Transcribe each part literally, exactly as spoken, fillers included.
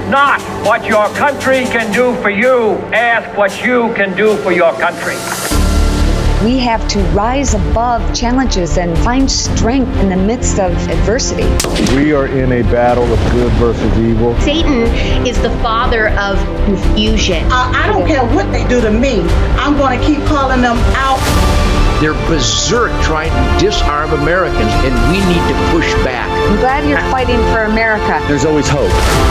not what your country can do for you. Ask what you can do for your country. We have to rise above challenges and find strength in the midst of adversity. We are in a battle of good versus evil. Satan is the father of confusion. Uh, I don't care what they do to me. I'm going to keep calling them out. They're berserk trying to disarm Americans, and we need to push back. I'm glad you're fighting for America. There's always hope.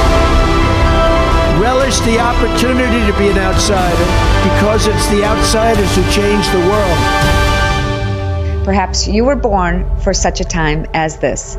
Relish the opportunity to be an outsider, because it's the outsiders who change the world. Perhaps you were born for such a time as this.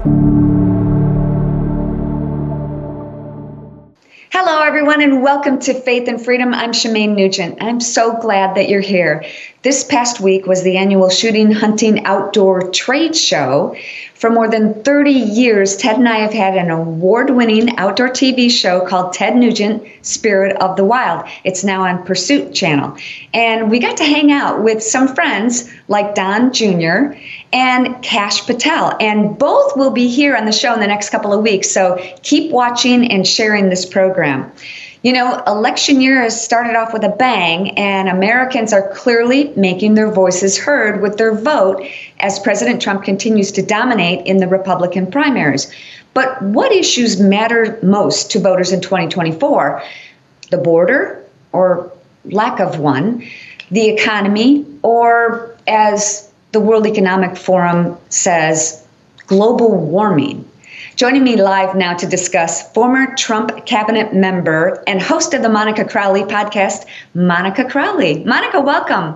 Hello, everyone, and welcome to Faith and Freedom. I'm Shemaine Nugent. I'm so glad that you're here. This past week was the annual Shooting Hunting Outdoor Trade Show. For more than thirty years, Ted and I have had an award-winning outdoor T V show called Ted Nugent, Spirit of the Wild. It's now on Pursuit Channel. And we got to hang out with some friends like Don Junior and Kash Patel. And both will be here on the show in the next couple of weeks. So keep watching and sharing this program. You know, election year has started off with a bang, and Americans are clearly making their voices heard with their vote as President Trump continues to dominate in the Republican primaries. But what issues matter most to voters in twenty twenty-four? The border, or lack of one, the economy, or as the World Economic Forum says, global warming. Joining me live now to discuss former Trump cabinet member and host of the Monica Crowley podcast, Monica Crowley. Monica, welcome.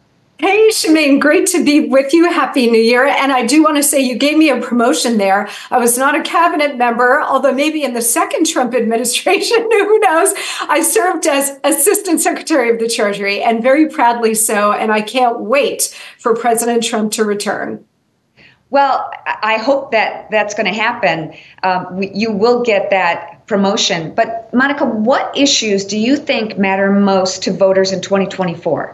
Hey, Shemaine, great to be with you. Happy New Year. And I do want to say you gave me a promotion there. I was not a cabinet member, although maybe in the second Trump administration, who knows? I served as Assistant Secretary of the Treasury, and very proudly so. And I can't wait for President Trump to return. Well, I hope that that's going to happen. Um, you will get that promotion. But Monica, what issues do you think matter most to voters in twenty twenty-four?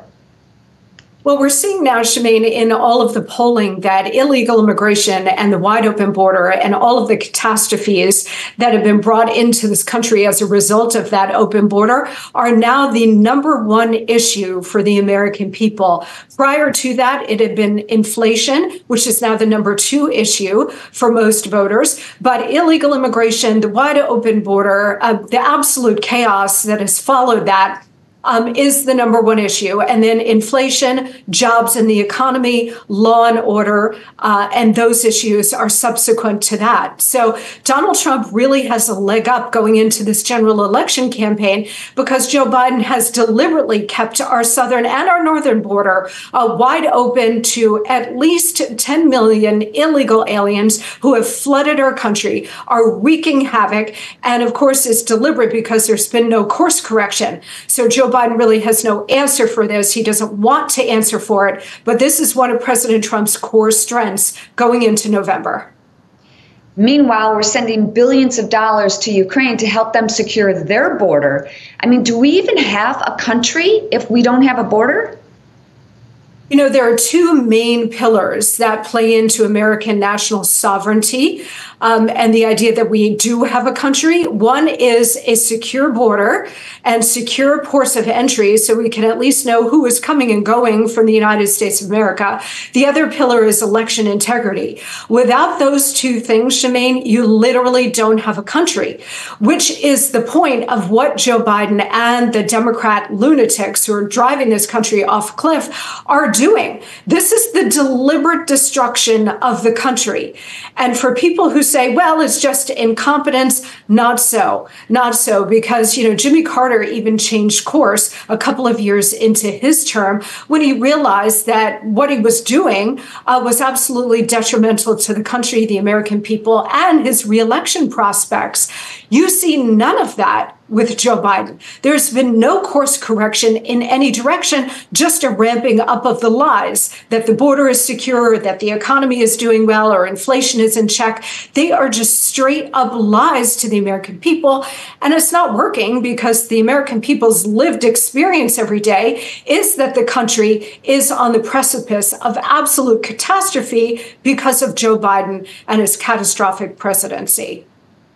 Well, we're seeing now, Shemaine, in all of the polling that illegal immigration and the wide open border and all of the catastrophes that have been brought into this country as a result of that open border are now the number one issue for the American people. Prior to that, it had been inflation, which is now the number two issue for most voters. But illegal immigration, the wide open border, uh, the absolute chaos that has followed that Um, is the number one issue. And then inflation, jobs in the economy, law and order, uh, and those issues are subsequent to that. So Donald Trump really has a leg up going into this general election campaign because Joe Biden has deliberately kept our southern and our northern border uh, wide open to at least ten million illegal aliens who have flooded our country, are wreaking havoc. And of course, it's deliberate because there's been no course correction. So Joe Biden really has no answer for this. He doesn't want to answer for it. But this is one of President Trump's core strengths going into November. Meanwhile, we're sending billions of dollars to Ukraine to help them secure their border. I mean, do we even have a country if we don't have a border? You know, there are two main pillars that play into American national sovereignty um, and the idea that we do have a country. One is a secure border and secure ports of entry so we can at least know who is coming and going from the United States of America. The other pillar is election integrity. Without those two things, Shemaine, you literally don't have a country, which is the point of what Joe Biden and the Democrat lunatics who are driving this country off a cliff are doing. This is the deliberate destruction of the country. And for people who say, well, it's just incompetence, not so, not so, because, you know, Jimmy Carter even changed course a couple of years into his term when he realized that what he was doing uh, was absolutely detrimental to the country, the American people, and his reelection prospects. You see none of that with Joe Biden. There's been no course correction in any direction, just a ramping up of the lies that the border is secure, that the economy is doing well, or inflation is in check. They are just straight up lies to the American people. And it's not working because the American people's lived experience every day is that the country is on the precipice of absolute catastrophe because of Joe Biden and his catastrophic presidency.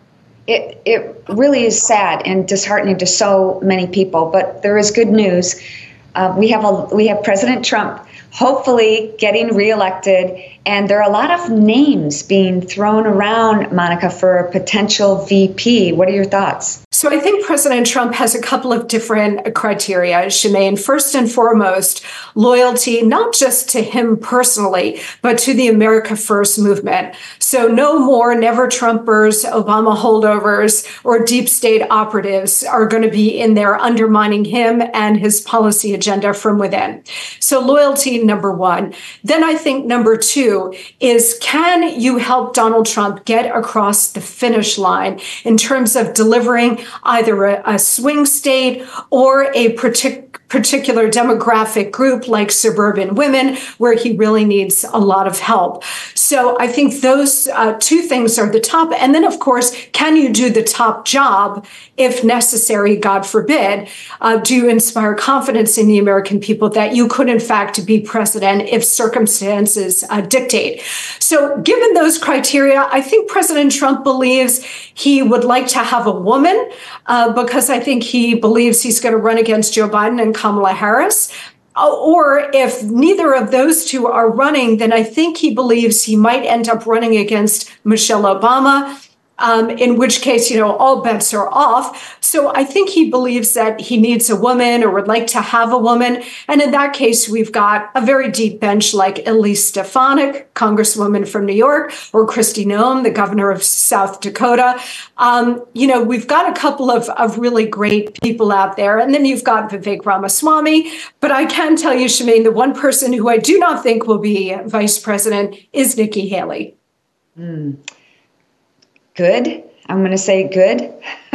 it, it really is sad and disheartening to so many people, but there is good news. Uh, we have a we have President Trump hopefully getting reelected, and there are a lot of names being thrown around, Monica, for a potential V P. What are your thoughts? So I think President Trump has a couple of different criteria, Shemaine. First and foremost, loyalty, not just to him personally, but to the America First movement. So no more never Trumpers, Obama holdovers, or deep state operatives are going to be in there undermining him and his policy agenda from within. So loyalty, number one. Then I think number two is, can you help Donald Trump get across the finish line in terms of delivering either a, a swing state or a partic- particular demographic group like suburban women, where he really needs a lot of help. So I think those uh, two things are the top. And then, of course, can you do the top job if necessary, God forbid? Uh, do you inspire confidence in the American people that you could, in fact, be president if circumstances uh, dictate? So given those criteria, I think President Trump believes he would like to have a woman uh, because I think he believes he's going to run against Joe Biden and Kamala Harris. Or if neither of those two are running, then I think he believes he might end up running against Michelle Obama. Um, in which case, you know, all bets are off. So I think he believes that he needs a woman or would like to have a woman. And in that case, we've got a very deep bench like Elise Stefanik, Congresswoman from New York, or Kristi Noem, the governor of South Dakota. Um, you know, we've got a couple of, of really great people out there. And then you've got Vivek Ramaswamy. But I can tell you, Shemaine, the one person who I do not think will be vice president is Nikki Haley. Mm. Good. I'm going to say good.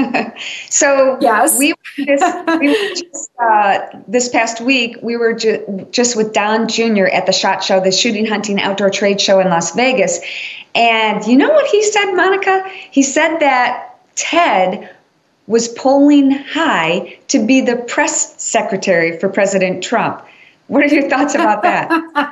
So yes, we were just, we were just uh, this past week, we were ju- just with Don Junior at the SHOT Show, the Shooting Hunting Outdoor Trade Show in Las Vegas. And you know what he said, Monica? He said that Ted was polling high to be the press secretary for President Trump. What are your thoughts about that?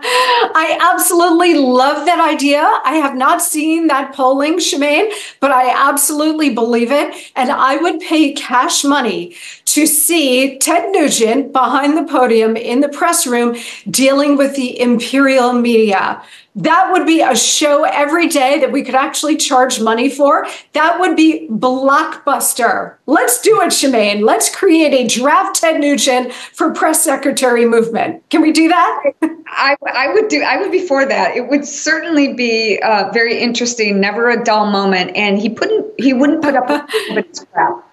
I absolutely love that idea. I have not seen that polling, Shemaine, but I absolutely believe it. And I would pay cash money to see Ted Nugent behind the podium in the press room dealing with the imperial media. That would be a show every day that we could actually charge money for. That would be blockbuster. Let's do it, Shemaine. Let's create a draft Ted Nugent for press secretary movement. Can we do that? I, I would do. I would be for that. It would certainly be uh, very interesting. Never a dull moment, and he couldn't. He wouldn't put up with his crap.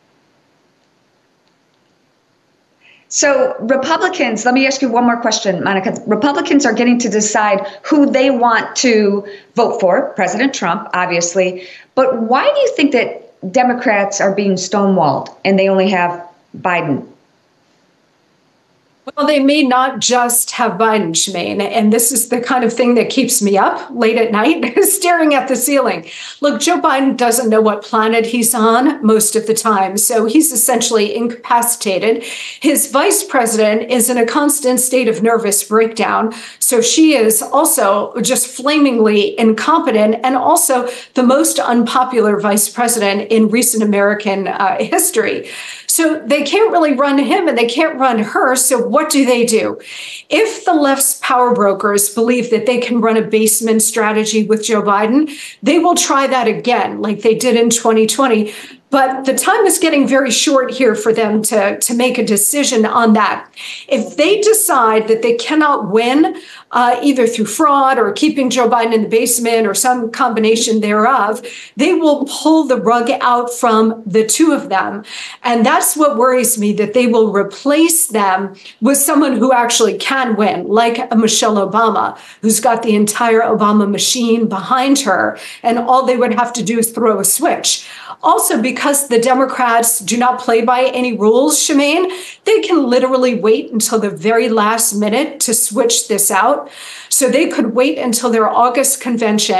So Republicans, let me ask you one more question, Monica. Republicans are getting to decide who they want to vote for, President Trump, obviously. But why do you think that Democrats are being stonewalled and they only have Biden? Well, they may not just have Biden, Shemaine, and this is the kind of thing that keeps me up late at night, staring at the ceiling. Look, Joe Biden doesn't know what planet he's on most of the time, so he's essentially incapacitated. His vice president is in a constant state of nervous breakdown, so she is also just flamingly incompetent and also the most unpopular vice president in recent American uh, history. So they can't really run him and they can't run her. So what do they do? If the left's power brokers believe that they can run a basement strategy with Joe Biden, they will try that again, like they did in twenty twenty. But the time is getting very short here for them to, to make a decision on that. If they decide that they cannot win, uh, either through fraud or keeping Joe Biden in the basement or some combination thereof, they will pull the rug out from the two of them. And that's what worries me, that they will replace them with someone who actually can win, like a Michelle Obama, who's got the entire Obama machine behind her. And all they would have to do is throw a switch. Also, because the Democrats do not play by any rules, Shemaine, they can literally wait until the very last minute to switch this out. So they could wait until their August convention,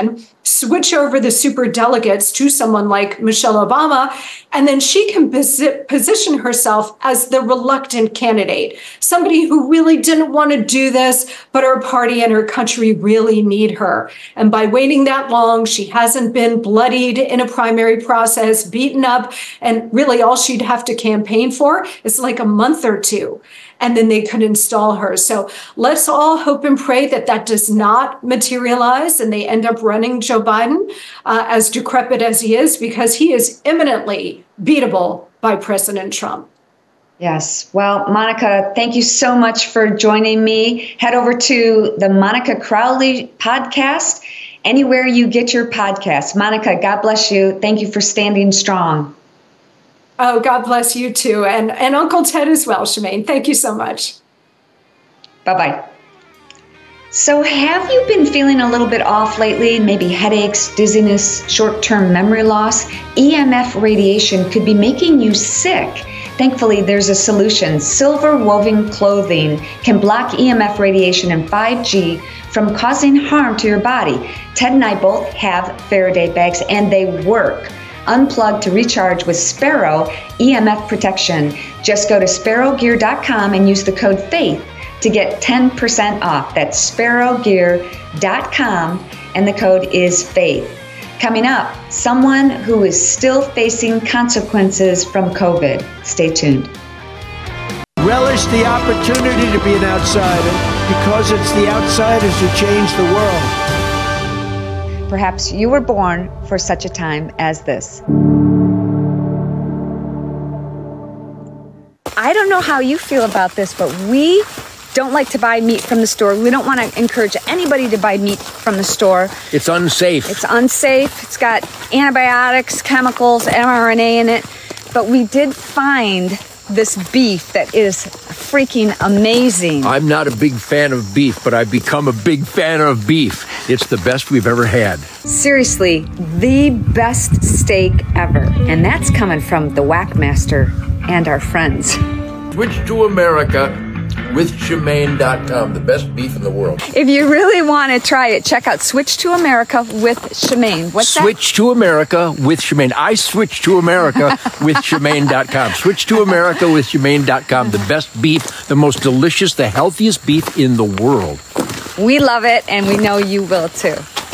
switch over the super delegates to someone like Michelle Obama, and then she can posi- position herself as the reluctant candidate, somebody who really didn't want to do this, but her party and her country really need her. And by waiting that long, she hasn't been bloodied in a primary process, beaten up, and really all she'd have to campaign for is like a month or two, and then they could install her. So let's all hope and pray that that does not materialize and they end up running Joe Biden, uh, as decrepit as he is, because he is imminently beatable by President Trump. Yes. Well, Monica, thank you so much for joining me. Head over to the Monica Crowley podcast, anywhere you get your podcasts. Monica, God bless you. Thank you for standing strong. Oh, God bless you too. And, and Uncle Ted as well, Shemaine. Thank you so much. Bye-bye. So have you been feeling a little bit off lately? Maybe headaches, dizziness, short-term memory loss? E M F radiation could be making you sick. Thankfully, there's a solution. Silver woven clothing can block E M F radiation and five G from causing harm to your body. Ted and I both have Faraday bags, and they work. Unplug to recharge with Sparrow E M F protection. Just go to sparrow gear dot com and use the code FAITH to get ten percent off. That's sparrow gear dot com, and the code is FAITH. Coming up, someone who is still facing consequences from COVID. Stay tuned. Relish the opportunity to be an outsider, because it's the outsiders who change the world. Perhaps you were born for such a time as this. I don't know how you feel about this, but we don't like to buy meat from the store. We don't want to encourage anybody to buy meat from the store. It's unsafe. It's unsafe. It's got antibiotics, chemicals, M R N A in it. But we did find this beef that is freaking amazing. I'm not a big fan of beef, but I've become a big fan of beef. It's the best we've ever had. Seriously, the best steak ever. And that's coming from the Whackmaster and our friends. Switch to America with Shemaine dot com, the best beef in the world. If you really want to try it, check out Switch to America with Shemaine. What's that? Switch to America with Shemaine. I switched to America with Shemaine dot com. Switch to America with Shemaine dot com, the best beef, the most delicious, the healthiest beef in the world. We love it, and we know you will too.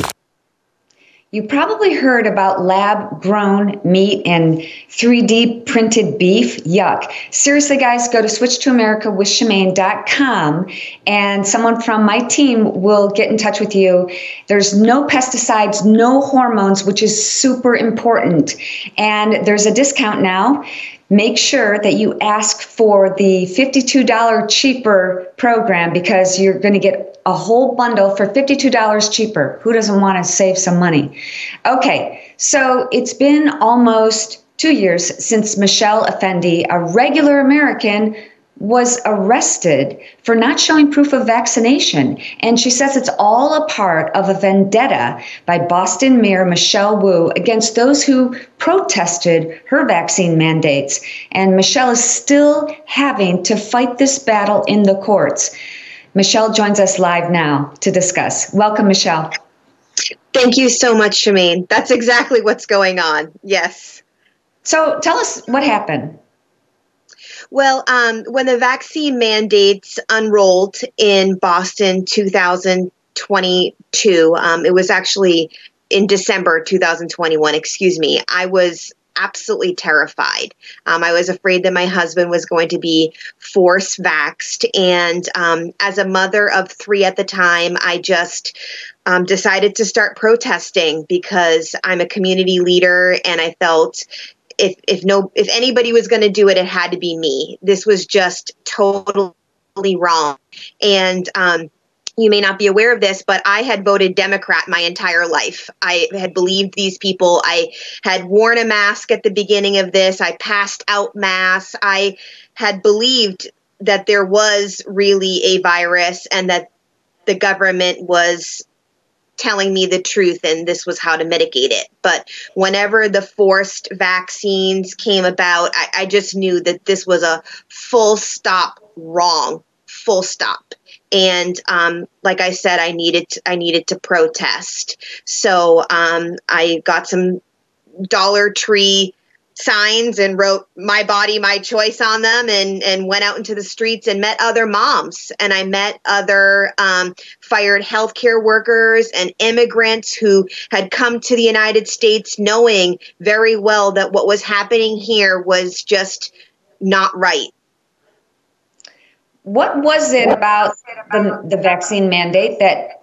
You probably heard about lab-grown meat and three D printed beef. Yuck. Seriously, guys, go to Switch to America with Shemaine dot com, and someone from my team will get in touch with you. There's no pesticides, no hormones, which is super important. And there's a discount now. Make sure that you ask for the fifty-two dollars cheaper program, because you're going to get a whole bundle for fifty-two dollars cheaper. Who doesn't want to save some money? Okay, so it's been almost two years since Michelle Effendi, a regular American, was arrested for not showing proof of vaccination. And she says it's all a part of a vendetta by Boston Mayor Michelle Wu against those who protested her vaccine mandates. And Michelle is still having to fight this battle in the courts. Michelle joins us live now to discuss. Welcome, Michelle. Thank you so much, Shemaine. That's exactly what's going on. Yes. So tell us what happened. Well, um, when the vaccine mandates unrolled in Boston two thousand twenty-two, um, it was actually in December two thousand twenty-one, excuse me, I was absolutely terrified. Um, I was afraid that my husband was going to be force vaxxed. And um, as a mother of three at the time, I just um, decided to start protesting, because I'm a community leader, and I felt If if no if anybody was going to do it, it had to be me. This was just totally wrong. And um, you may not be aware of this, but I had voted Democrat my entire life. I had believed these people. I had worn a mask at the beginning of this. I passed out masks. I had believed that there was really a virus, and that the government was telling me the truth, and this was how to mitigate it. But whenever the forced vaccines came about, I, I just knew that this was a full stop wrong, full stop. And um, like I said, I needed to, I needed to protest. So um, I got some Dollar Tree signs and wrote "My Body, My Choice" on them, and and went out into the streets and met other moms, and I met other um, fired healthcare workers and immigrants who had come to the United States knowing very well that what was happening here was just not right. What was it about the, the vaccine mandate that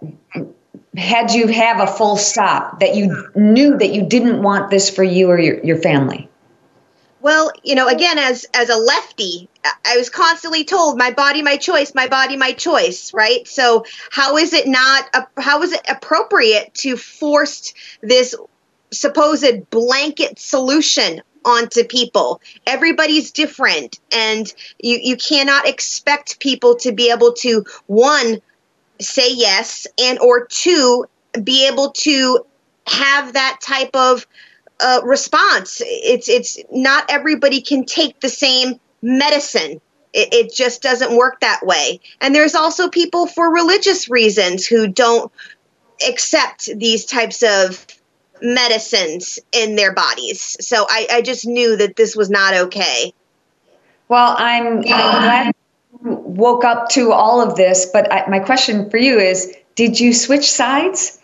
had you have a full stop, that you knew that you didn't want this for you or your, your family? Well, you know, again, as as a lefty, I was constantly told, "My body, my choice, my body, my choice," right? So how is it not, how is it appropriate to force this supposed blanket solution onto people? Everybody's different, and you, you cannot expect people to be able to, one, say yes, and or two, be able to have that type of Uh, response. It's it's not everybody can take the same medicine. It, it just doesn't work that way. And there's also people for religious reasons who don't accept these types of medicines in their bodies. So I, I just knew that this was not okay. Well, I'm, I'm glad you woke up to all of this, but I, my question for you is, did you switch sides?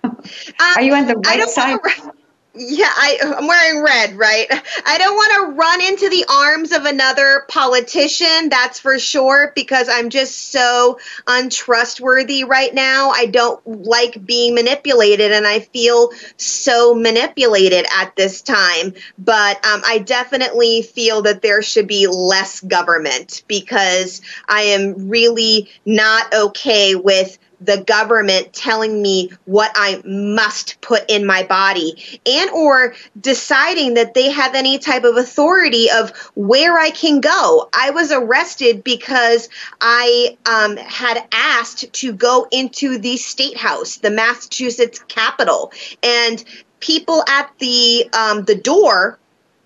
Are you on the right side? Wanna, yeah, I, I'm wearing red, right? I don't want to run into the arms of another politician, that's for sure, because I'm just so untrustworthy right now. I don't like being manipulated, and I feel so manipulated at this time. But um, I definitely feel that there should be less government, because I am really not okay with the government telling me what I must put in my body, and or deciding that they have any type of authority of where I can go. I was arrested because I um, had asked to go into the State House, the Massachusetts Capitol, and people at the um, the door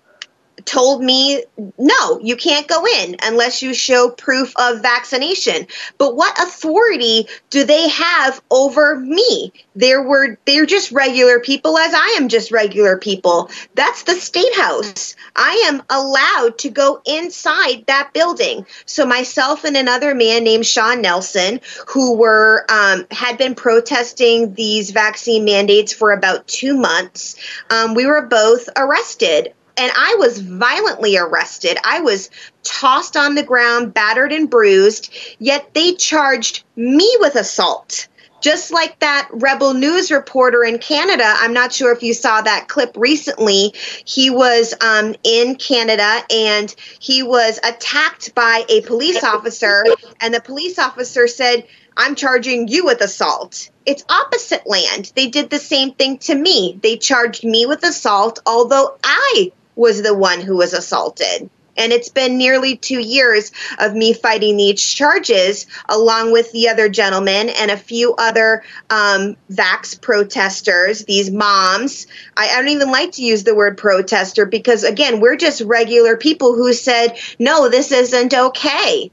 told me, no, you can't go in unless you show proof of vaccination. But what authority do they have over me? There were, they're just regular people, as I am just regular people. That's the State House. I am allowed to go inside that building. So myself and another man named Sean Nelson, who were um, had been protesting these vaccine mandates for about two months, um, we were both arrested. And I was violently arrested. I was tossed on the ground, battered and bruised, yet they charged me with assault. Just like that Rebel News reporter in Canada. I'm not sure if you saw that clip recently. He was um, in Canada, and he was attacked by a police officer, and the police officer said, "I'm charging you with assault." It's opposite land. They did the same thing to me. They charged me with assault, although I was the one who was assaulted. And it's been nearly two years of me fighting these charges, along with the other gentleman and a few other um, vax protesters, these moms. I, I don't even like to use the word protester because, again, we're just regular people who said, no, this isn't okay.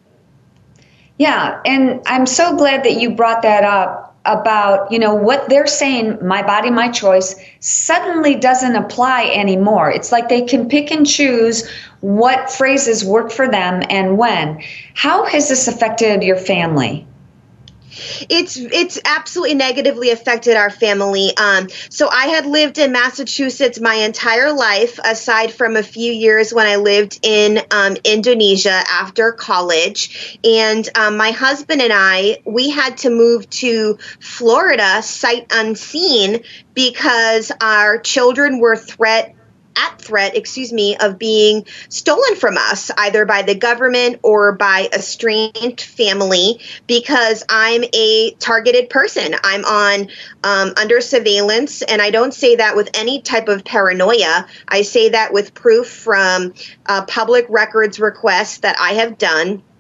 Yeah, and I'm so glad that you brought that up about, you know, what they're saying, my body, my choice, suddenly doesn't apply anymore. It's like they can pick and choose what phrases work for them and when. How has this affected your family? It's it's absolutely negatively affected our family. Um, so I had lived in Massachusetts my entire life, aside from a few years when I lived in um, Indonesia after college. And um, my husband and I, we had to move to Florida sight unseen because our children were threat at threat, excuse me, of being stolen from us, either by the government or by a strange family, because I'm a targeted person. I'm on um, under surveillance, and I don't say that with any type of paranoia. I say that with proof from uh, public records requests that I have done.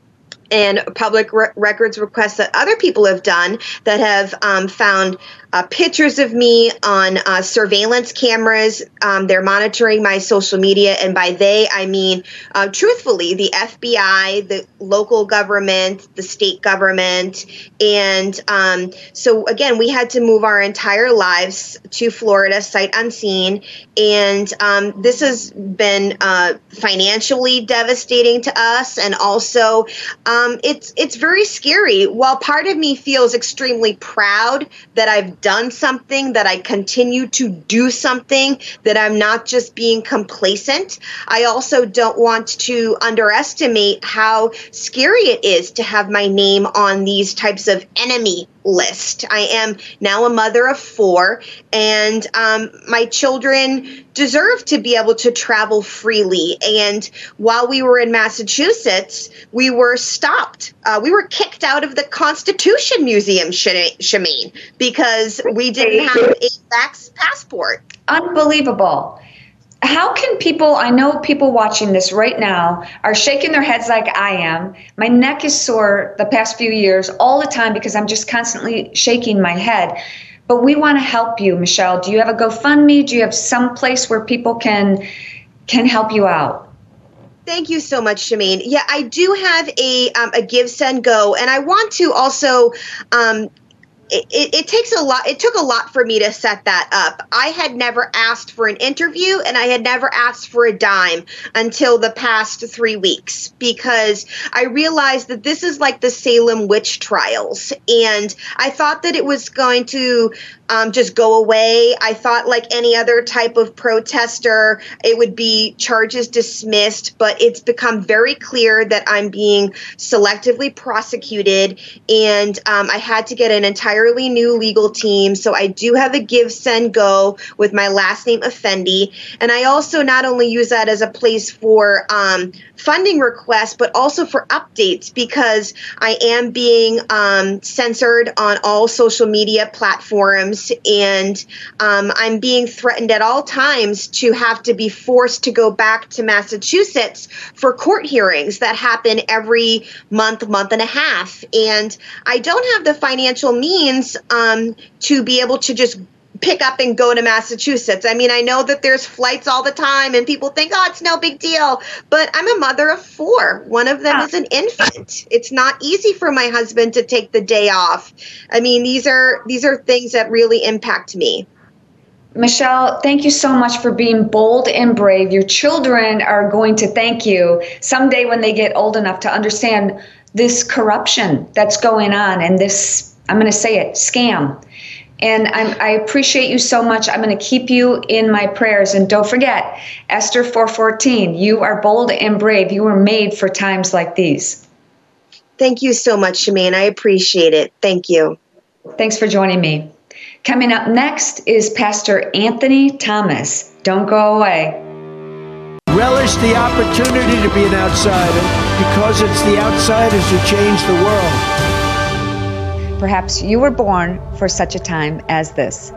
and public re- records requests that other people have done that have um, found uh, pictures of me on uh, surveillance cameras. Um, they're monitoring my social media. And by they, I mean, uh, truthfully, the F B I, the local government, the state government. And um, so, again, we had to move our entire lives to Florida, sight unseen. And um, this has been uh, financially devastating to us. And also, um, it's it's very scary. While part of me feels extremely proud that I've done something, that I continue to do something, that I'm not just being complacent, I also don't want to underestimate how scary it is to have my name on these types of enemy list. I am now a mother of four, and um, my children deserve to be able to travel freely. And while we were in Massachusetts, we were stopped. Uh, we were kicked out of the Constitution Museum, Shemaine, because we didn't have a vax passport. Unbelievable. How can people, I know people watching this right now are shaking their heads like I am. My neck is sore the past few years all the time because I'm just constantly shaking my head. But we want to help you, Michelle. Do you have a GoFundMe? Do you have some place where people can can help you out? Thank you so much, Shemaine. Yeah, I do have a um, a Give, Send, Go, and I want to also um, It, it, it takes a lot. It took a lot for me to set that up. I had never asked for an interview, and I had never asked for a dime until the past three weeks because I realized that this is like the Salem witch trials, and I thought that it was going to um, just go away. I thought, like any other type of protester, it would be charges dismissed, but it's become very clear that I'm being selectively prosecuted, and um, I had to get an entirely new legal team. So I do have a Give, Send, Go with my last name, Effendi, and I also not only use that as a place for um, funding requests, but also for updates because I am being um, censored on all social media platforms. And um, I'm being threatened at all times to have to be forced to go back to Massachusetts for court hearings that happen every month, month and a half. And I don't have the financial means um, to be able to just pick up and go to Massachusetts. I mean, I know that there's flights all the time and people think, oh, it's no big deal. But I'm a mother of four. One of them is an infant. It's not easy for my husband to take the day off. I mean, these are these are things that really impact me. Michelle, thank you so much for being bold and brave. Your children are going to thank you someday when they get old enough to understand this corruption that's going on and this, I'm going to say it, scam. And I'm, I appreciate you so much. I'm going to keep you in my prayers. And don't forget, Esther four fourteen, you are bold and brave. You were made for times like these. Thank you so much, Shemaine. I appreciate it. Thank you. Thanks for joining me. Coming up next is Pastor Anthony Thomas. Don't go away. Relish the opportunity to be an outsider because it's the outsiders who change the world. Perhaps you were born for such a time as this.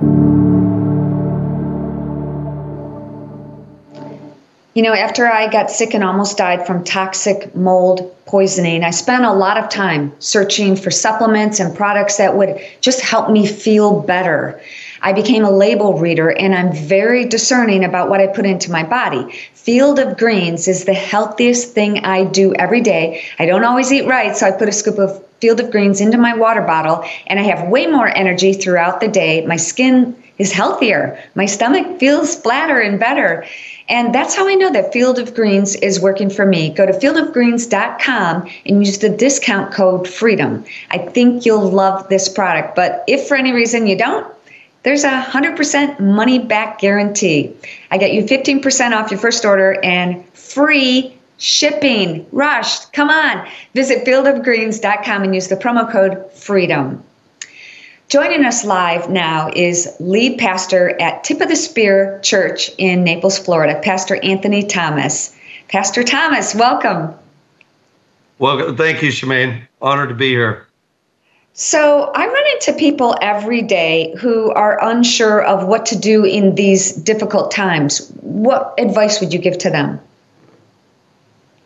You know, after I got sick and almost died from toxic mold poisoning, I spent a lot of time searching for supplements and products that would just help me feel better. I became a label reader, and I'm very discerning about what I put into my body. Field of Greens is the healthiest thing I do every day. I don't always eat right, so I put a scoop of Field of Greens into my water bottle, and I have way more energy throughout the day. My skin is healthier. My stomach feels flatter and better. And that's how I know that Field of Greens is working for me. Go to field of greens dot com and use the discount code FREEDOM. I think you'll love this product, but if for any reason you don't, there's a one hundred percent money back guarantee. I get you fifteen percent off your first order and free shipping. Rushed. Come on. Visit field of greens dot com and use the promo code FREEDOM. Joining us live now is lead pastor at Tip of the Spear Church in Naples, Florida, Pastor Anthony Thomas. Pastor Thomas, welcome. Well, thank you, Shemaine. Honored to be here. So I run into people every day who are unsure of what to do in these difficult times. What advice would you give to them?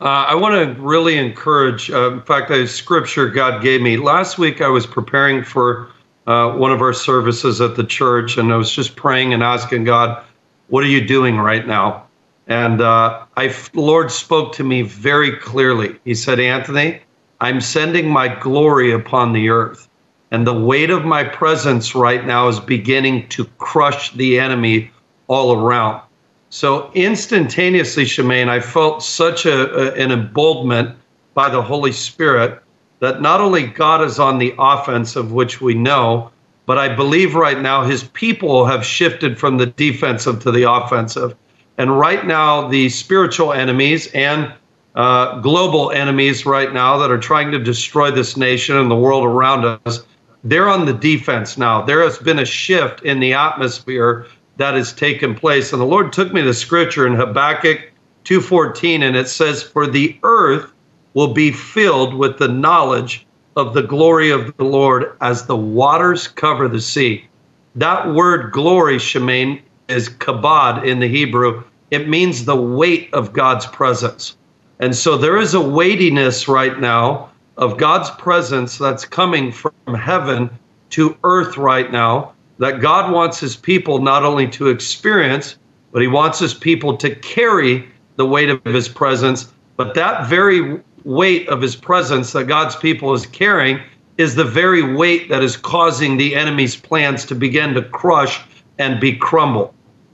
Uh, I want to really encourage, uh, in fact, a scripture God gave me. Last week I was preparing for uh, one of our services at the church, and I was just praying and asking God, what are you doing right now? And uh, I, the Lord spoke to me very clearly. He said, Anthony, I'm sending my glory upon the earth, and the weight of my presence right now is beginning to crush the enemy all around. So instantaneously, Shemaine, I felt such a, a, an emboldenment by the Holy Spirit that not only God is on the offensive, which we know, but I believe right now his people have shifted from the defensive to the offensive. And right now, the spiritual enemies and uh, global enemies right now that are trying to destroy this nation and the world around us, they're on the defense now. There has been a shift in the atmosphere that has taken place. And the Lord took me to scripture in Habakkuk two fourteen, and it says, for the earth will be filled with the knowledge of the glory of the Lord as the waters cover the sea. That word glory, Shemaine, is kabod in the Hebrew. It means the weight of God's presence. And so there is a weightiness right now of God's presence that's coming from heaven to earth right now, that God wants his people not only to experience, but he wants his people to carry the weight of his presence. But that very weight of his presence that God's people is carrying is the very weight that is causing the enemy's plans to begin to crush and be crumbled.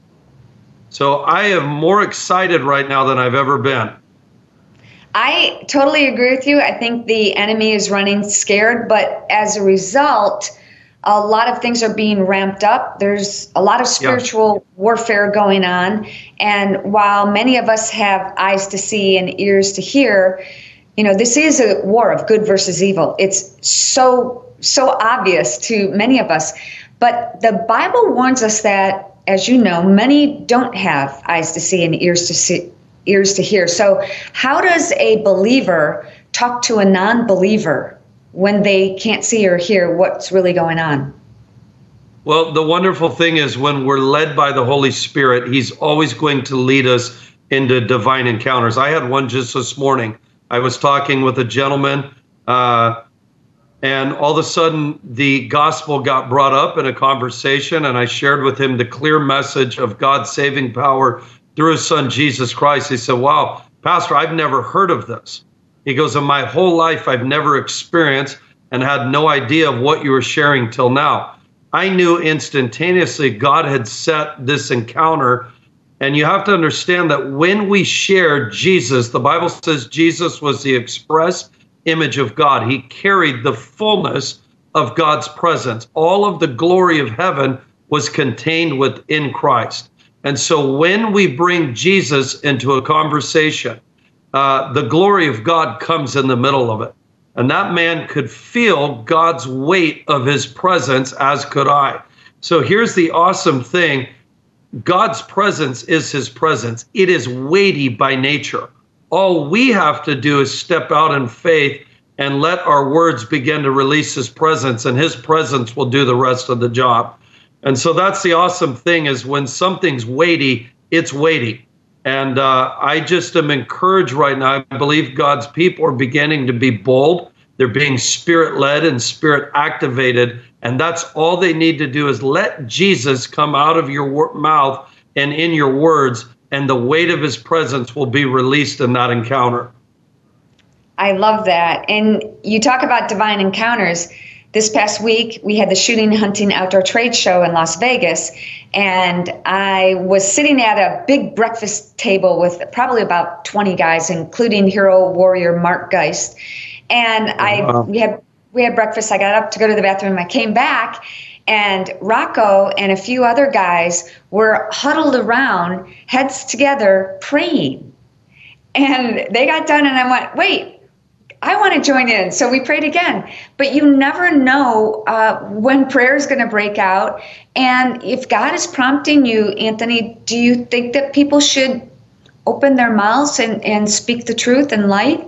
So I am more excited right now than I've ever been. I totally agree with you. I think the enemy is running scared, but as a result, a lot of things are being ramped up. There's a lot of spiritual yeah. warfare going on. And while many of us have eyes to see and ears to hear, you know, this is a war of good versus evil. It's so, so obvious to many of us. But the Bible warns us that, as you know, many don't have eyes to see and ears to see, ears to hear. So how does a believer talk to a non-believer when they can't see or hear what's really going on? Well, the wonderful thing is when we're led by the Holy Spirit, he's always going to lead us into divine encounters. I had one just this morning. I was talking with a gentleman, uh, and all of a sudden the gospel got brought up in a conversation, and I shared with him the clear message of God's saving power through his son, Jesus Christ. He said, wow, Pastor, I've never heard of this. He goes, in my whole life, I've never experienced and had no idea of what you were sharing till now. I knew instantaneously God had set this encounter. And you have to understand that when we share Jesus, the Bible says Jesus was the express image of God. He carried the fullness of God's presence. All of the glory of heaven was contained within Christ. And so when we bring Jesus into a conversation, Uh, the glory of God comes in the middle of it. And that man could feel God's weight of his presence, as could I. So here's the awesome thing. God's presence is his presence. It is weighty by nature. All we have to do is step out in faith and let our words begin to release his presence, and his presence will do the rest of the job. And so that's the awesome thing, is when something's weighty, it's weighty. And uh, I just am encouraged right now. I believe God's people are beginning to be bold. They're being spirit-led and spirit-activated. And that's all they need to do is let Jesus come out of your wor- mouth and in your words, and the weight of his presence will be released in that encounter. I love that. And you talk about divine encounters. This past week, we had the Shooting Hunting Outdoor Trade Show in Las Vegas, and I was sitting at a big breakfast table with probably about twenty guys, including hero warrior Mark Geist. And I wow. we had we had breakfast. I got up to go to the bathroom. I came back, and Rocco and a few other guys were huddled around, heads together, praying. And they got done, and I went, wait, I want to join in. So we prayed again. But you never know uh, when prayer is going to break out. And if God is prompting you, Anthony, do you think that people should open their mouths and, and speak the truth in light?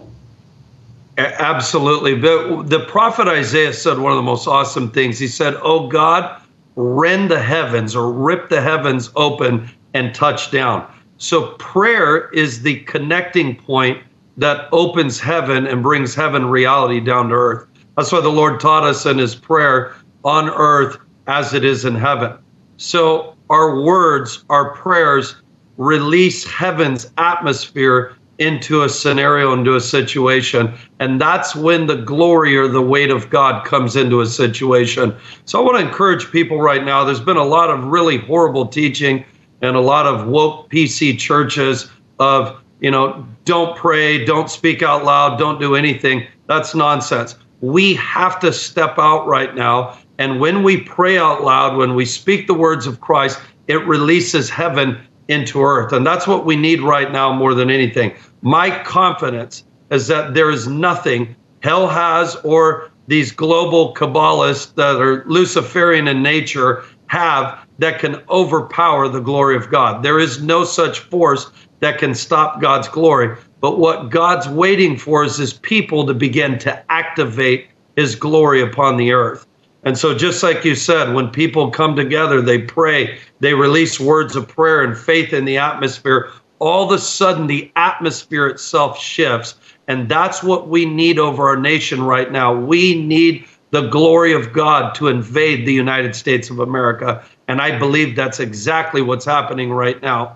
Absolutely. The, the prophet Isaiah said one of the most awesome things. He said, oh God, rend the heavens or rip the heavens open and touch down. So prayer is the connecting point that opens heaven and brings heaven reality down to earth. That's why the Lord taught us in his prayer, on earth as it is in heaven. So our words, our prayers release heaven's atmosphere into a scenario, into a situation. And that's when the glory or the weight of God comes into a situation. So I want to encourage people right now. There's been a lot of really horrible teaching and a lot of woke P C churches of, you know, don't pray, don't speak out loud, don't do anything. That's nonsense. We have to step out right now. And when we pray out loud, when we speak the words of Christ, it releases heaven into earth. And that's what we need right now more than anything. My confidence is that there is nothing hell has, or these global Kabbalists that are Luciferian in nature have, that can overpower the glory of God. There is no such force that can stop God's glory. But what God's waiting for is his people to begin to activate his glory upon the earth. And so just like you said, when people come together, they pray, they release words of prayer and faith in the atmosphere, all of a sudden the atmosphere itself shifts. And that's what we need over our nation right now. We need the glory of God to invade the United States of America. And I believe that's exactly what's happening right now.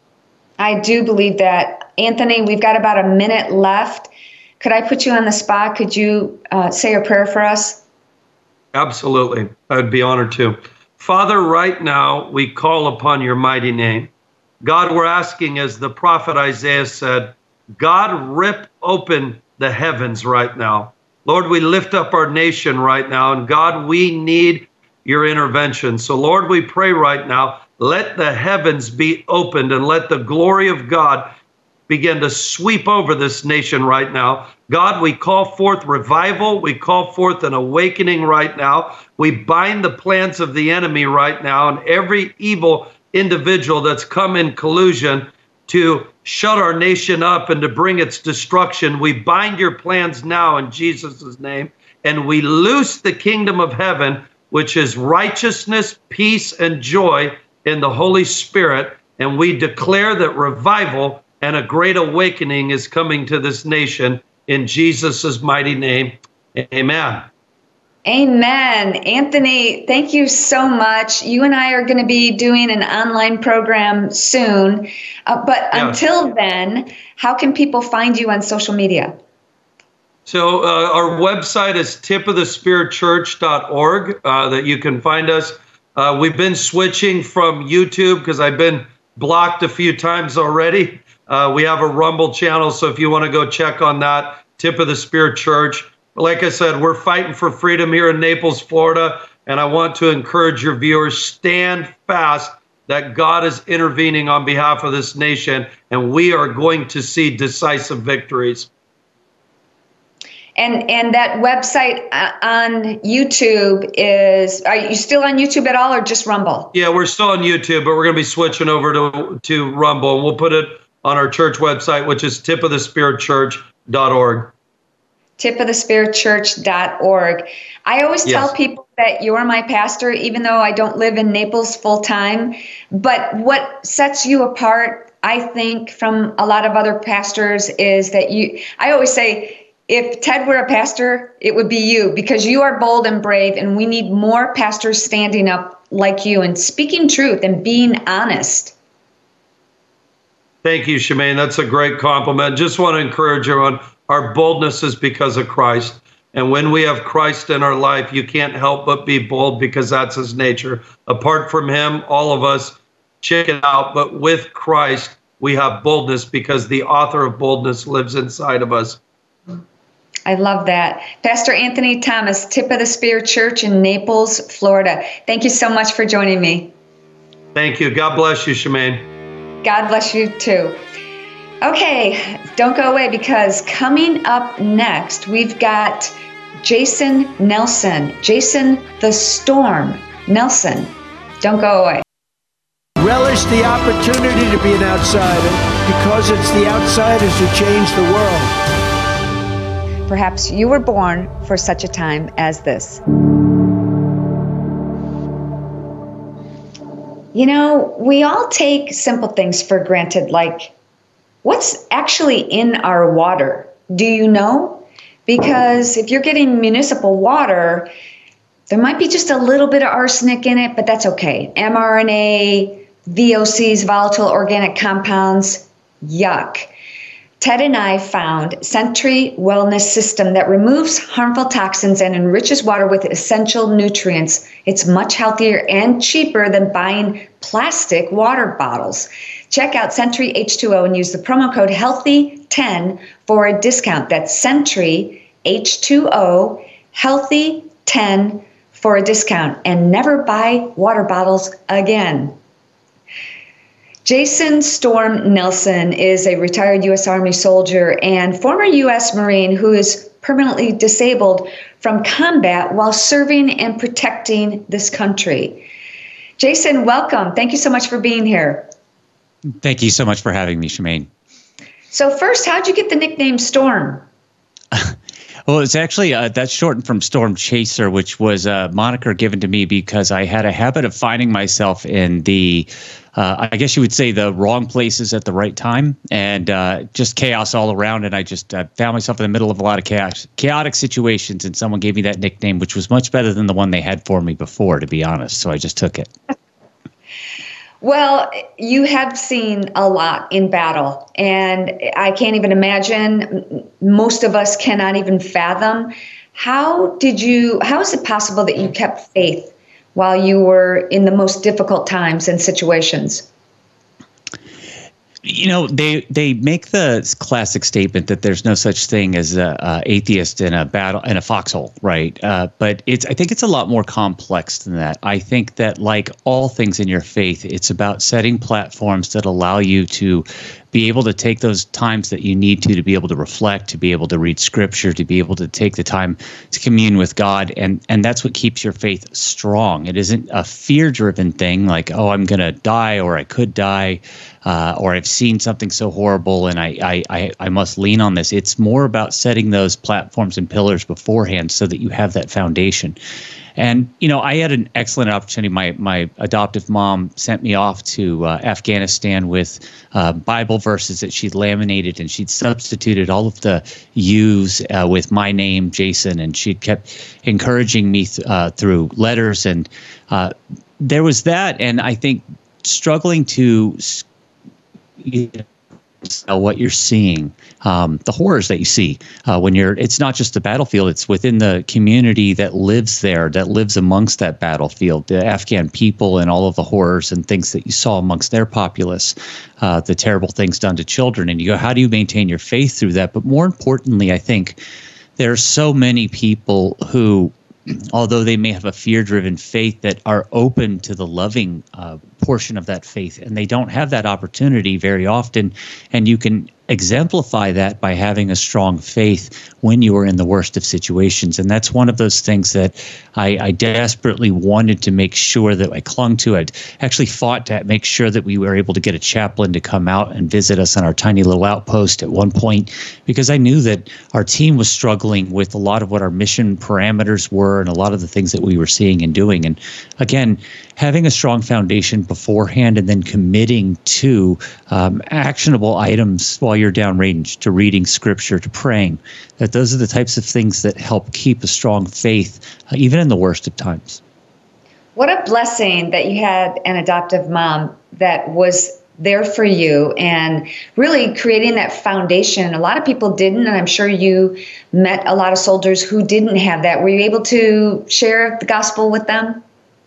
I do believe that. Anthony, we've got about a minute left. Could I put you on the spot? Could you uh, say a prayer for us? Absolutely. I'd be honored to. Father, right now, we call upon your mighty name. God, we're asking, as the prophet Isaiah said, God, rip open the heavens right now. Lord, we lift up our nation right now, and God, we need your intervention. So, Lord, we pray right now, let the heavens be opened and let the glory of God begin to sweep over this nation right now. God, we call forth revival. We call forth an awakening right now. We bind the plans of the enemy right now, and every evil individual that's come in collusion to shut our nation up and to bring its destruction. We bind your plans now in Jesus' name, and we loose the kingdom of heaven, which is righteousness, peace, and joy in the Holy Spirit. And we declare that revival and a great awakening is coming to this nation in Jesus' mighty name. Amen. Amen. Anthony, thank you so much. You and I are going to be doing an online program soon. Uh, but yeah. Until then, how can people find you on social media? So uh, our website is tip of the spirit church dot org uh, that you can find us. Uh, we've been switching from YouTube because I've been blocked a few times already. Uh, we have a Rumble channel, so if you want to go check on that, Tip of the Spirit Church. Like I said, we're fighting for freedom here in Naples, Florida, and I want to encourage your viewers, stand fast that God is intervening on behalf of this nation, and we are going to see decisive victories. And and that website on YouTube is, are you still on YouTube at all, or just Rumble? Yeah, we're still on YouTube, but we're going to be switching over to, to Rumble, and we'll put it on our church website, which is tip of the spirit church dot org. tip of the spirit church dot org. I always yes. tell people that you're my pastor, even though I don't live in Naples full time. But what sets you apart, I think, from a lot of other pastors is that you, I always say, if Ted were a pastor, it would be you, because you are bold and brave, and we need more pastors standing up like you and speaking truth and being honest. Thank you, Shemaine. That's a great compliment. Just want to encourage everyone. Our boldness is because of Christ. And when we have Christ in our life, you can't help but be bold, because that's his nature. Apart from him, all of us check it out. But with Christ, we have boldness because the author of boldness lives inside of us. I love that. Pastor Anthony Thomas, Tip of the Spirit Church in Naples, Florida. Thank you so much for joining me. Thank you. God bless you, Shemaine. God bless you too. Okay, don't go away, because coming up next, we've got Jason Nelson. Jason the Storm Nelson. Don't go away. Relish the opportunity to be an outsider, because it's the outsiders who change the world. Perhaps you were born for such a time as this. You know, we all take simple things for granted, like What's actually in our water? Do you know? Because if you're getting municipal water, there might be just a little bit of arsenic in it, but that's okay. mRNA, V O Cs, volatile organic compounds, yuck. Ted and I found Sentry Wellness System that removes harmful toxins and enriches water with essential nutrients. It's much healthier and cheaper than buying plastic water bottles. Check out Sentry H two O and use the promo code healthy ten for a discount. That's Sentry H two O, healthy ten for a discount, and never buy water bottles again. Jason Storm Nelson is a retired U S Army soldier and former U S Marine who is permanently disabled from combat while serving and protecting this country. Jason, welcome. Thank you so much for being here. Thank you so much for having me, Shemaine. So first, how'd you get the nickname Storm? Well, it's actually, uh, that's shortened from Storm Chaser, which was a moniker given to me because I had a habit of finding myself in the, uh, I guess you would say, the wrong places at the right time, and uh, just chaos all around. And I just uh, found myself in the middle of a lot of chaos, chaotic situations, and someone gave me that nickname, which was much better than the one they had for me before, to be honest. So I just took it. Well, you have seen a lot in battle, and I can't even imagine, most of us cannot even fathom. How did you, how is it possible that you kept faith while you were in the most difficult times and situations? You know, they they make the classic statement that there's no such thing as a, a atheist in a battle in a foxhole, right? Uh, but it's I think it's a lot more complex than that. I think that, like all things in your faith, it's about setting platforms that allow you to be able to take those times that you need to to be able to reflect, to be able to read scripture, to be able to take the time to commune with God. And and that's what keeps your faith strong. It isn't a fear-driven thing like, oh, I'm going to die, or I could die, uh, or I've seen something so horrible and I, I, I, I must lean on this. It's more about setting those platforms and pillars beforehand so that you have that foundation. And, you know, I had an excellent opportunity. My my adoptive mom sent me off to uh, Afghanistan with uh, Bible verses that she'd laminated, and she'd substituted all of the U's uh, with my name, Jason, and she'd kept encouraging me th- uh, through letters. And uh, there was that, and I think struggling to you know, what you're seeing, um, the horrors that you see uh, when you're, it's not just the battlefield, it's within the community that lives there, that lives amongst that battlefield, the Afghan people and all of the horrors and things that you saw amongst their populace, uh, the terrible things done to children. And you go, how do you maintain your faith through that? But more importantly, I think there are so many people who, although they may have a fear-driven faith, that are open to the loving uh, portion of that faith, and they don't have that opportunity very often. And you can exemplify that by having a strong faith when you are in the worst of situations. And that's one of those things that I, I desperately wanted to make sure that I clung to. I'd actually fought to make sure that we were able to get a chaplain to come out and visit us on our tiny little outpost at one point, because I knew that our team was struggling with a lot of what our mission parameters were and a lot of the things that we were seeing and doing. And again, having a strong foundation beforehand and then committing to um, actionable items while you're downrange, to reading scripture, to praying, that those are the types of things that help keep a strong faith, uh, even in the worst of times. What a blessing that you had an adoptive mom that was there for you and really creating that foundation. A lot of people didn't, and I'm sure you met a lot of soldiers who didn't have that. Were you able to share the gospel with them?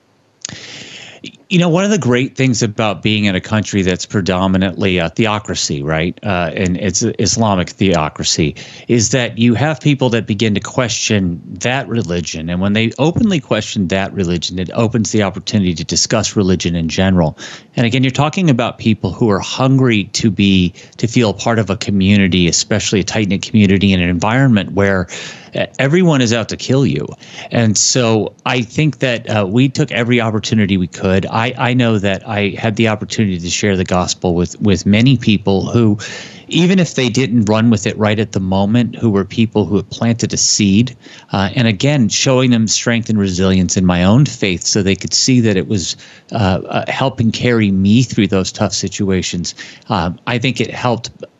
You know, one of the great things about being in a country that's predominantly a theocracy, right, uh, and it's Islamic theocracy, is that you have people that begin to question that religion. And when they openly question that religion, it opens the opportunity to discuss religion in general. And again, you're talking about people who are hungry to be, to feel part of a community, especially a tight-knit community in an environment where everyone is out to kill you. And so I think that uh, we took every opportunity we could. I, I know that I had the opportunity to share the gospel with, with many people who, even if they didn't run with it right at the moment, who were people who had planted a seed. Uh, and again, showing them strength and resilience in my own faith so they could see that it was uh, uh, helping carry me through those tough situations. Um, I think it helped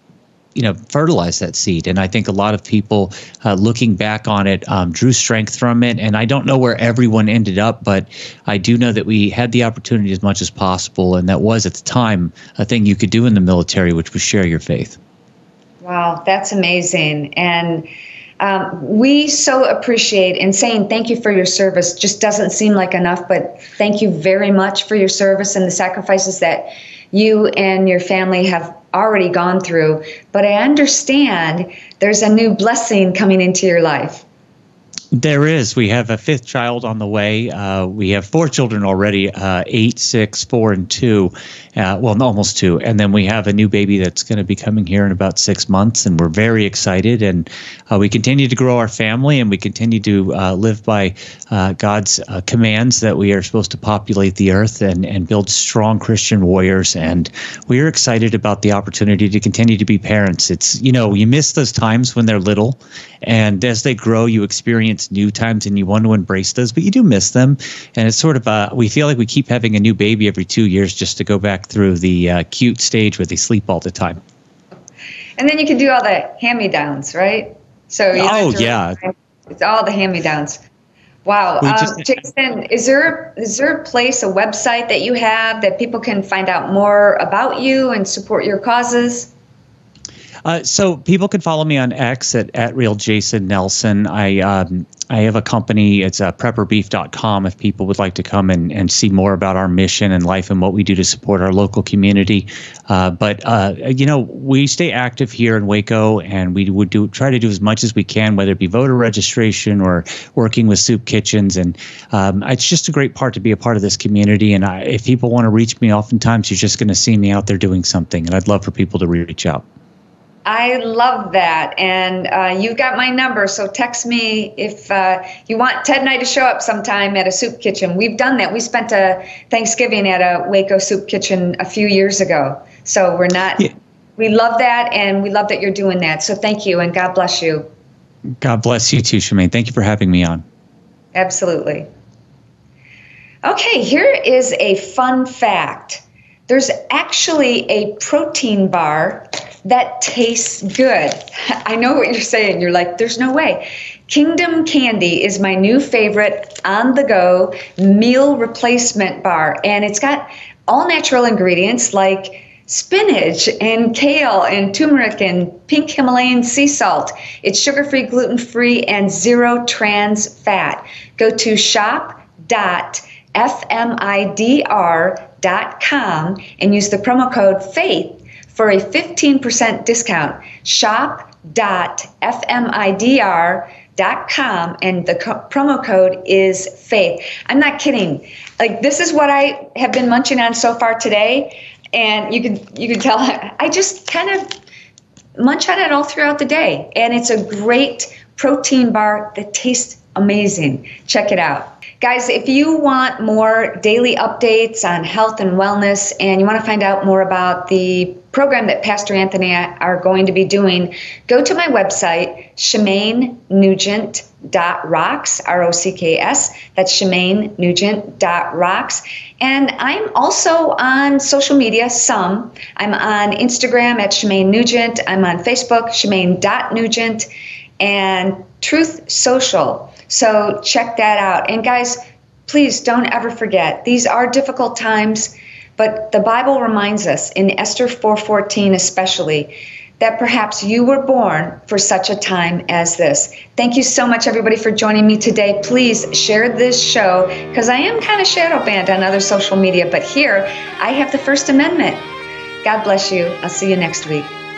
you know, fertilize that seed. And I think a lot of people uh, looking back on it um, drew strength from it. And I don't know where everyone ended up, but I do know that we had the opportunity as much as possible. And that was at the time a thing you could do in the military, which was share your faith. Wow, that's amazing. And um, we so appreciate, and saying thank you for your service just doesn't seem like enough, but thank you very much for your service and the sacrifices that you and your family have already gone through. But I understand there's a new blessing coming into your life. There is. We have a fifth child on the way. Uh, we have four children already, uh, eight, six, four, and two. Uh, well, no, almost two. And then we have a new baby that's going to be coming here in about six months, and we're very excited. And uh, we continue to grow our family, and we continue to uh, live by uh, God's uh, commands that we are supposed to populate the earth and, and build strong Christian warriors. And we are excited about the opportunity to continue to be parents. It's, you know, you miss those times when they're little, and as they grow, you experience new times and you want to embrace those, but you do miss them. And it's sort of uh we feel like we keep having a new baby every two years just to go back through the uh, cute stage where they sleep all the time. And then you can do all the hand-me-downs, right? So you oh yeah, it's all the hand-me-downs. Wow, um, just, Jason, is there is there a place, a website that you have that people can find out more about you and support your causes? Uh, so people can follow me on X at, at Real Jason Nelson. I um, I have a company. It's uh, prepper beef dot com if people would like to come and, and see more about our mission and life and what we do to support our local community. Uh, but, uh, you know, we stay active here in Waco, and we would do try to do as much as we can, whether it be voter registration or working with soup kitchens. And um, it's just a great part to be a part of this community. And I, if people want to reach me, oftentimes you're just going to see me out there doing something. And I'd love for people to reach out. I love that. And uh, you got my number, so text me if uh, you want Ted and I to show up sometime at a soup kitchen. We've done that. We spent a Thanksgiving at a Waco soup kitchen a few years ago. So we're not, yeah. We love that, and we love that you're doing that. So thank you, and God bless you. God bless you too, Shemaine. Thank you for having me on. Absolutely. Okay, here is a fun fact. There's actually a protein bar that tastes good. I know what you're saying. You're like, there's no way. Kingdom Candy is my new favorite on-the-go meal replacement bar, and it's got all natural ingredients like spinach and kale and turmeric and pink Himalayan sea salt. It's sugar-free, gluten-free, and zero trans fat. Go to shop dot f m i d r dot com and use the promo code FAITH for a fifteen percent discount. shop dot f m i d r dot com, and the co- promo code is FAITH. I'm not kidding. Like, this is what I have been munching on so far today, and you can you can tell I just kind of munch on it all throughout the day, and it's a great protein bar that tastes amazing. Check it out. Guys, if you want more daily updates on health and wellness, and you want to find out more about the program that Pastor Anthony and I are going to be doing, go to my website, Shemaine Nugent dot rocks, R O C K S. That's Shemaine Nugent dot rocks. And I'm also on social media, some. I'm on Instagram at Shemaine Nugent. I'm on Facebook, Shemaine dot Nugent, and Truth Social. So check that out. And guys, please don't ever forget, these are difficult times, but the Bible reminds us in Esther four fourteen especially, that perhaps you were born for such a time as this. Thank you so much, everybody, for joining me today. Please share this show, because I am kind of shadow banned on other social media, but here I have the First Amendment. God bless you. I'll see you next week.